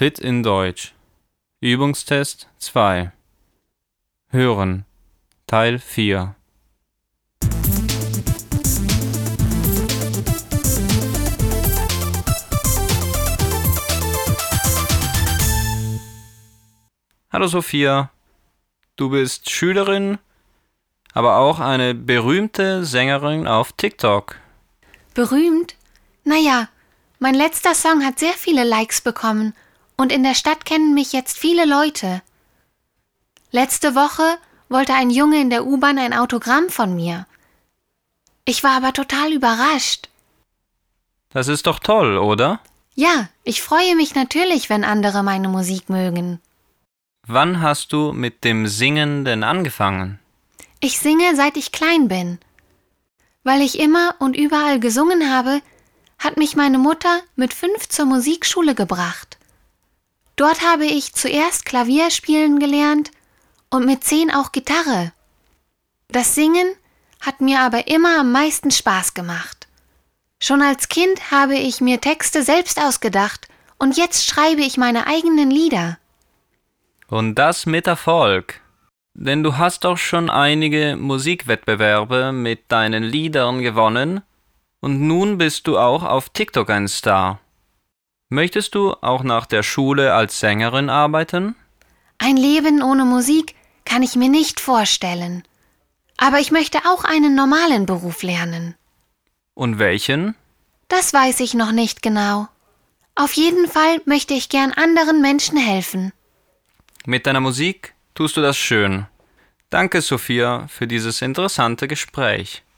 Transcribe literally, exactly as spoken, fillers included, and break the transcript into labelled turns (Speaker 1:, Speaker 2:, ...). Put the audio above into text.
Speaker 1: Fit in Deutsch. Übungstest zwei. Hören. Teil vier. Hallo Sophia, du bist Schülerin, aber auch eine berühmte Sängerin auf TikTok.
Speaker 2: Berühmt? Naja, mein letzter Song hat sehr viele Likes bekommen und in der Stadt kennen mich jetzt viele Leute. Letzte Woche wollte ein Junge in der U-Bahn ein Autogramm von mir. Ich war aber total überrascht.
Speaker 1: Das ist doch toll, oder?
Speaker 2: Ja, ich freue mich natürlich, wenn andere meine Musik mögen.
Speaker 1: Wann hast du mit dem Singen denn angefangen?
Speaker 2: Ich singe, seit ich klein bin. Weil ich immer und überall gesungen habe, hat mich meine Mutter mit fünf zur Musikschule gebracht. Dort habe ich zuerst Klavier spielen gelernt und mit zehn auch Gitarre. Das Singen hat mir aber immer am meisten Spaß gemacht. Schon als Kind habe ich mir Texte selbst ausgedacht und jetzt schreibe ich meine eigenen Lieder.
Speaker 1: Und das mit Erfolg. Denn du hast doch schon einige Musikwettbewerbe mit deinen Liedern gewonnen und nun bist du auch auf TikTok ein Star. Möchtest du auch nach der Schule als Sängerin arbeiten?
Speaker 2: Ein Leben ohne Musik kann ich mir nicht vorstellen. Aber ich möchte auch einen normalen Beruf lernen.
Speaker 1: Und welchen?
Speaker 2: Das weiß ich noch nicht genau. Auf jeden Fall möchte ich gern anderen Menschen helfen.
Speaker 1: Mit deiner Musik tust du das schön. Danke, Sophia, für dieses interessante Gespräch.